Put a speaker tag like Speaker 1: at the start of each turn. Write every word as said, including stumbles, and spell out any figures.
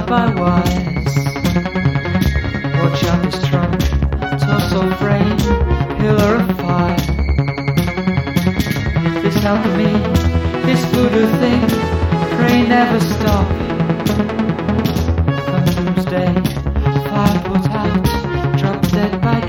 Speaker 1: by wires. Watch out this trunk, torso frame, pillar of fire. This alchemy, this voodoo thing, pray never stop.